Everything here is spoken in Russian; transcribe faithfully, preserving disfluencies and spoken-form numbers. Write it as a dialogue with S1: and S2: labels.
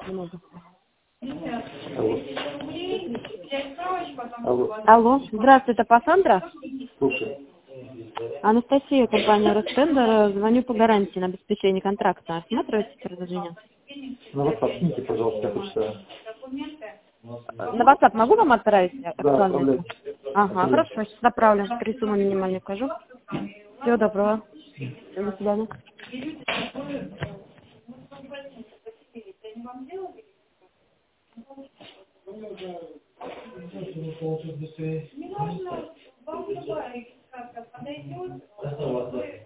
S1: Много.
S2: Алло. Алло.
S1: Алло. Здравствуйте, это Пассандра?
S2: Слушай.
S1: Анастасия, компания Ростендер. Звоню по гарантии на обеспечение контракта. Осматриваете предложение?
S2: На WhatsApp скиньте, пожалуйста, я почитаю.
S1: На WhatsApp могу вам отправить?
S2: Да,
S1: актуальную?
S2: отправляйте.
S1: Ага,
S2: Отправляйте.
S1: хорошо, сейчас направлю. Три суммы минимальные укажу. Всего доброго. До свидания.
S3: Не нужно, вам любая регистрация подойдет.